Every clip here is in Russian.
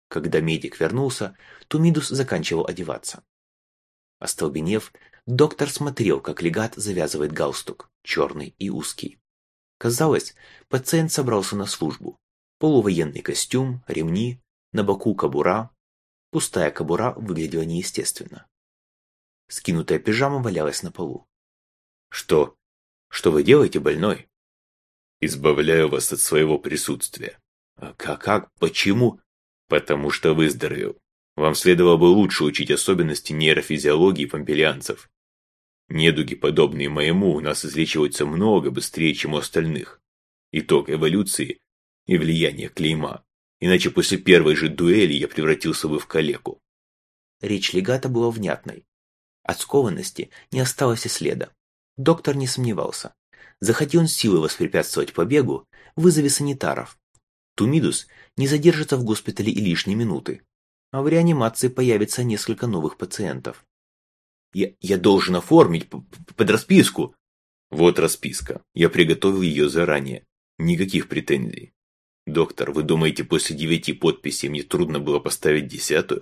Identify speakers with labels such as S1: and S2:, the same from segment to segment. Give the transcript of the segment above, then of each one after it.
S1: Когда медик вернулся, Тумидус заканчивал одеваться. Остолбенев, доктор смотрел, как легат завязывает галстук, черный и узкий. Казалось, пациент собрался на службу. Полувоенный костюм, ремни, на боку кобура. Пустая кобура выглядела неестественно. Скинутая пижама валялась на полу. «Что? Что вы делаете, больной?»
S2: Избавляю вас от своего присутствия.
S1: Как? Почему?»
S2: Потому что выздоровел. Вам следовало бы лучше учить особенности нейрофизиологии помпелианцев. Недуги, подобные моему, у нас излечиваются много быстрее, чем у остальных. Итог эволюции и влияние клейма. Иначе после первой же дуэли я превратился бы в калеку.
S1: Речь легата была внятной. От скованности не осталось и следа. Доктор не сомневался. Захоти он силой воспрепятствовать побегу, вызови санитаров. Тумидус не задержится в госпитале и лишней минуты, а в реанимации появится несколько новых пациентов. Я должен оформить под расписку.
S2: Вот расписка. Я приготовил ее заранее. Никаких претензий. Доктор, вы думаете, после 9 подписей мне трудно было поставить 10-ю?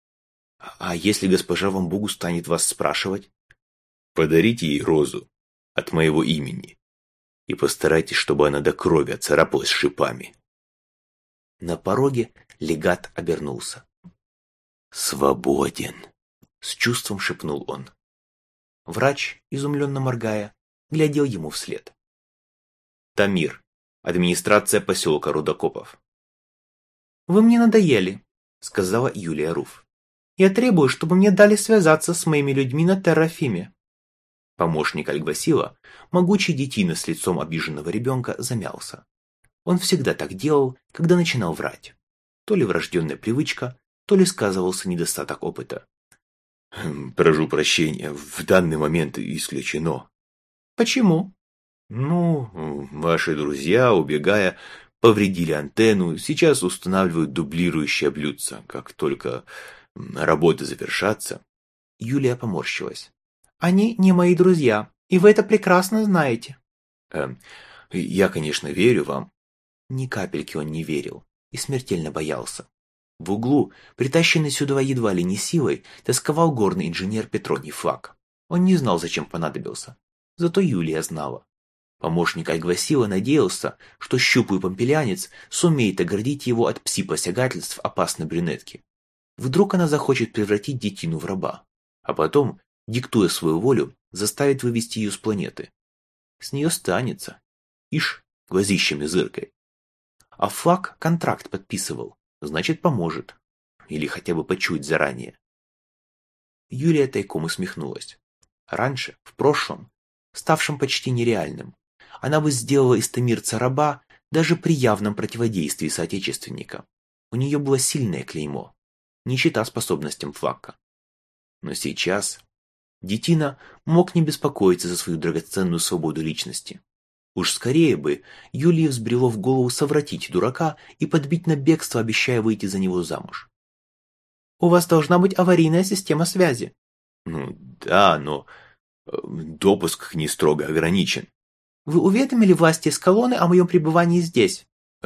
S1: А если госпожа Вамбугу станет вас спрашивать?
S2: Подарите ей розу от моего имени. И постарайтесь, чтобы она до крови оцарапалась шипами.
S1: На пороге легат обернулся. «Свободен!» — с чувством шепнул он. Врач, изумленно моргая, глядел ему вслед. Тамир, администрация поселка Рудокопов. «Вы мне надоели», — сказала Юлия Руф. «Я требую, чтобы мне дали связаться с моими людьми на Террафиме». Помощник Альгвасила, могучий детина с лицом обиженного ребенка, замялся. Он всегда так делал, когда начинал врать. То ли врожденная привычка, то ли сказывался недостаток опыта.
S2: Прошу прощения, в данный момент исключено.
S1: Почему?
S2: Ваши друзья, убегая, повредили антенну, сейчас устанавливают дублирующее блюдце. Как только работы завершатся.
S1: Юлия поморщилась. Они не мои друзья, и вы это прекрасно знаете.
S2: Я, конечно, верю вам.
S1: Ни капельки он не верил и смертельно боялся. В углу, притащенный сюда едва ли не силой, тосковал горный инженер Петроний Флаг. Он не знал, зачем понадобился. Зато Юлия знала. Помощник Альгвасила надеялся, что щуплый помпелянец сумеет оградить его от пси-посягательств опасной брюнетки. Вдруг она захочет превратить детину в раба, а потом, диктуя свою волю, заставит вывести ее с планеты. С нее станется. Ишь, глазищами зыркой. А Флаг контракт подписывал, значит, поможет. Или хотя бы почуять заранее. Юлия тайком усмехнулась. Раньше, в прошлом, ставшем почти нереальным, она бы сделала из тамирца раба даже при явном противодействии соотечественника. У нее было сильное клеймо, не чета способностям Флага. Но сейчас детина мог не беспокоиться за свою драгоценную свободу личности. Уж скорее бы Юлии взбрело в голову совратить дурака и подбить на бегство, обещая выйти за него замуж. «У вас должна быть аварийная система связи».
S2: Да, но допуск не строго ограничен.
S1: «Вы уведомили власти Эскалоны о моем пребывании здесь?»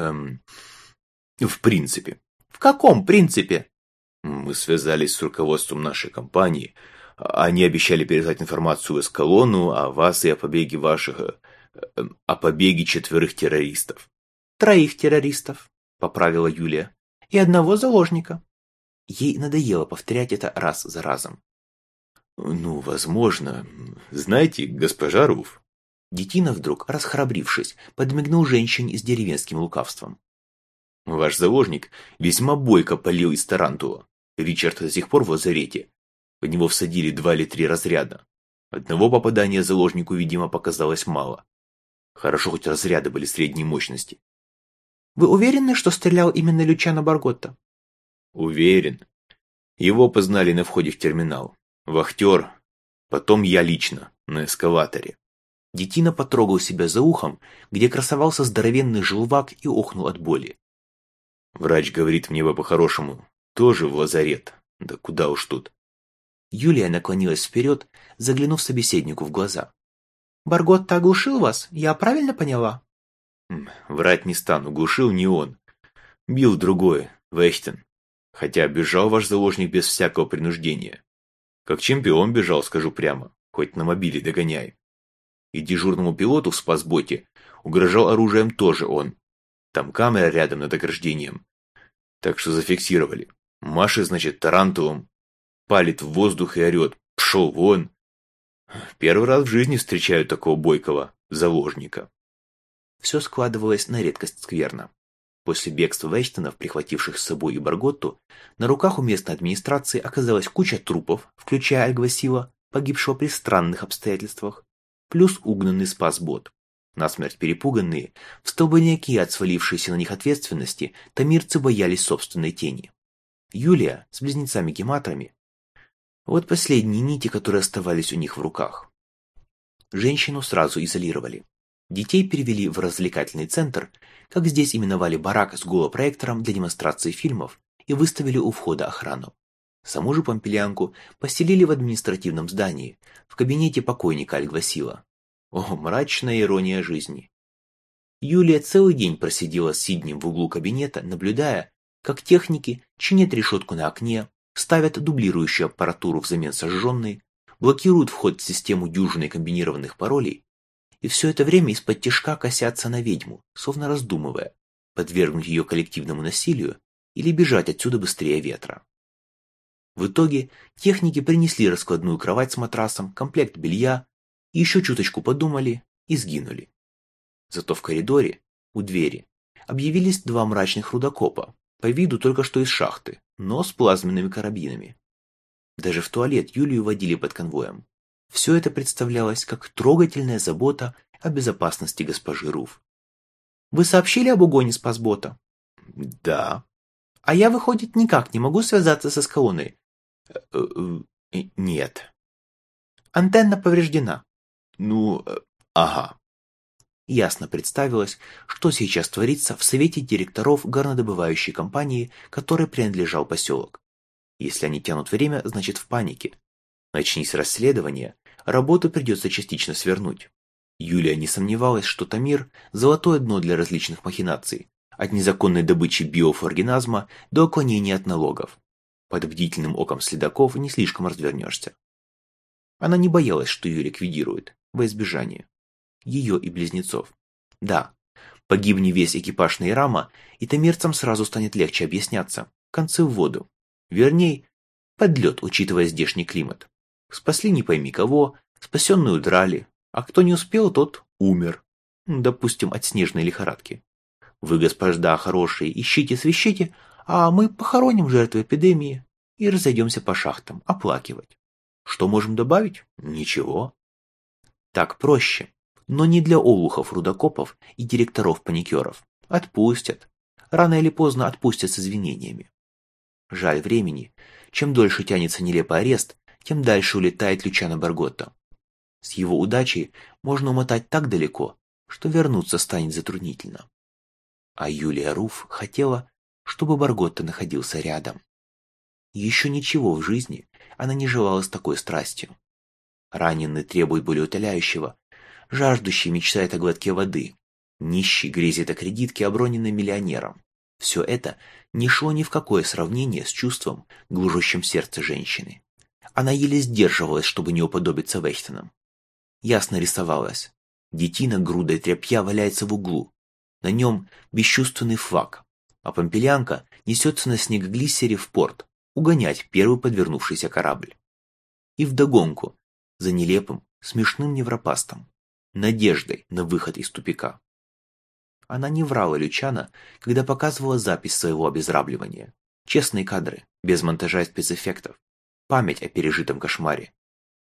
S2: В принципе.
S1: «В каком принципе?»
S2: Мы связались с руководством нашей компании. Они обещали передать информацию в Эскалону о вас и о побеге о побеге 4 террористов.
S1: 3 террористов, поправила Юлия, и 1 заложника. Ей надоело повторять это раз за разом.
S2: Возможно. Знаете, госпожа Руф.
S1: Детина вдруг, расхрабрившись, подмигнул женщине с деревенским лукавством.
S2: Ваш заложник весьма бойко палил из тарантула. Ричард до сих пор в лазарете. В него всадили 2 или 3 разряда. Одного попадания заложнику, видимо, показалось мало. Хорошо, хоть разряды были средней мощности.
S1: Вы уверены, что стрелял именно Лючано Барготта?
S2: Уверен. Его познали на входе в терминал. Вахтер. Потом я лично, на эскалаторе.
S1: Детина потрогал себя за ухом, где красовался здоровенный желвак, и охнул от боли.
S2: Врач говорит мне бы по-хорошему, тоже в лазарет. Да куда уж тут.
S1: Юлия наклонилась вперед, заглянув собеседнику в глаза. «Барготта оглушил вас? Я правильно поняла?»
S2: Врать не стану, глушил не он. Бил другой, Вехтен. Хотя бежал ваш заложник без всякого принуждения. Как чемпион бежал, скажу прямо, хоть на мобиле догоняй. И дежурному пилоту в спасботе угрожал оружием тоже он. Там камера рядом над ограждением. Так что зафиксировали. Машет, значит, тарантулом, палит в воздух и орет: «Пшел вон!» Первый раз в жизни встречаю такого бойкого заложника.
S1: Все складывалось на редкость скверно. После бегства Вейстонов, прихвативших с собой и Барготту, на руках у местной администрации оказалась куча трупов, включая Альгвасила, погибшего при странных обстоятельствах, плюс угнанный спасбот. Насмерть перепуганные, в столбняки от свалившейся на них ответственности, тамирцы боялись собственной тени. Юлия с близнецами-гематрами — вот последние нити, которые оставались у них в руках. Женщину сразу изолировали. Детей перевели в развлекательный центр, как здесь именовали барак с голопроектором для демонстрации фильмов, и выставили у входа охрану. Саму же Помпилианку поселили в административном здании, в кабинете покойника Альгвасила. О, мрачная ирония жизни. Юлия целый день просидела с Сиднем в углу кабинета, наблюдая, как техники чинят решетку на окне, ставят дублирующую аппаратуру взамен сожженной, блокируют вход в систему дюжины комбинированных паролей, и все это время из-под тишка косятся на ведьму, словно раздумывая, подвергнуть ее коллективному насилию или бежать отсюда быстрее ветра. В итоге техники принесли раскладную кровать с матрасом, комплект белья, и еще чуточку подумали и сгинули. Зато в коридоре, у двери, объявились два мрачных рудокопа, по виду только что из шахты, но с плазменными карабинами. Даже в туалет Юлию водили под конвоем. Все это представлялось как трогательная забота о безопасности госпожи Руф. «Вы сообщили об угоне спасбота?»
S2: «Да».
S1: «А я, выходит, никак не могу связаться со Скалоной?»
S2: «Нет».
S1: «Антенна повреждена?»
S2: Ага».
S1: Ясно представилось, что сейчас творится в совете директоров горнодобывающей компании, которой принадлежал поселок. Если они тянут время, значит в панике. Начнись расследование, работу придется частично свернуть. Юлия не сомневалась, что Тамир – золотое дно для различных махинаций, от незаконной добычи биофоргиназма до уклонения от налогов. Под бдительным оком следаков не слишком развернешься. Она не боялась, что ее ликвидируют, во избежание. Ее и близнецов. Да, погибни весь экипаж Нейрама, и тамирцам сразу станет легче объясняться. Концы в воду. Верней, под лед, учитывая здешний климат. Спасли не пойми кого, спасенную удрали, а кто не успел, тот умер. Допустим, от снежной лихорадки. Вы, господа хорошие, ищите-свищите, а мы похороним жертву эпидемии и разойдемся по шахтам, оплакивать. Что можем добавить? Ничего. Так проще, но не для олухов-рудокопов и директоров-паникеров. Отпустят. Рано или поздно отпустят с извинениями. Жаль времени. Чем дольше тянется нелепый арест, тем дальше улетает Лючано Барготта. С его удачей можно умотать так далеко, что вернуться станет затруднительно. А Юлия Руф хотела, чтобы Барготта находился рядом. Еще ничего в жизни она не желала с такой страстью. Раненый требует болеутоляющего, жаждущий мечтает о глотке воды, нищий грезит о кредитке, оброненной миллионером. Все это не шло ни в какое сравнение с чувством, глушащим сердце женщины. Она еле сдерживалась, чтобы не уподобиться Вейстонам. Ясно рисовалось. Детина грудой тряпья валяется в углу. На нем бесчувственный флаг, а Помпилианка несется на снегоглиссере в порт, угонять первый подвернувшийся корабль. И вдогонку, за нелепым, смешным невропастом, надеждой на выход из тупика. Она не врала Лючано, когда показывала запись своего обезрабливания. Честные кадры, без монтажа и спецэффектов. Память о пережитом кошмаре.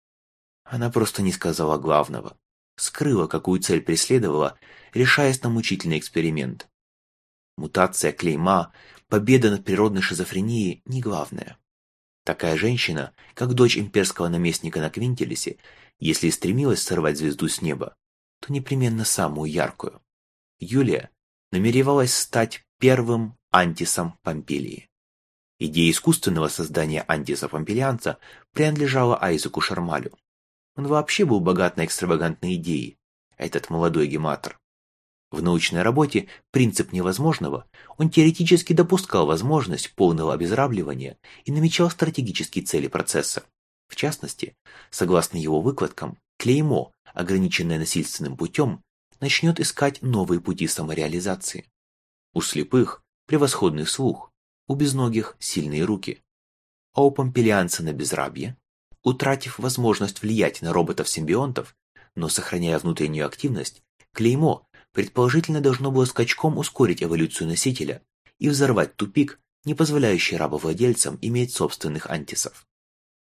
S1: Она просто не сказала главного. Скрыла, какую цель преследовала, решаясь на мучительный эксперимент. Мутация клейма, победа над природной шизофренией не главное. Такая женщина, как дочь имперского наместника на Квинтелесе, если и стремилась сорвать звезду с неба, то непременно самую яркую. Юлия намеревалась стать первым антисом Помпилии. Идея искусственного создания антиса-помпилианца принадлежала Айзеку Шармалю. Он вообще был богат на экстравагантные идеи, этот молодой гематор. В научной работе «Принцип невозможного» он теоретически допускал возможность полного обезрабливания и намечал стратегические цели процесса. В частности, согласно его выкладкам, клеймо, ограниченное насильственным путем, начнет искать новые пути самореализации. У слепых – превосходный слух, у безногих – сильные руки. А у помпилианца на безрабье, утратив возможность влиять на роботов-симбионтов, но сохраняя внутреннюю активность, клеймо предположительно должно было скачком ускорить эволюцию носителя и взорвать тупик, не позволяющий рабовладельцам иметь собственных антисов.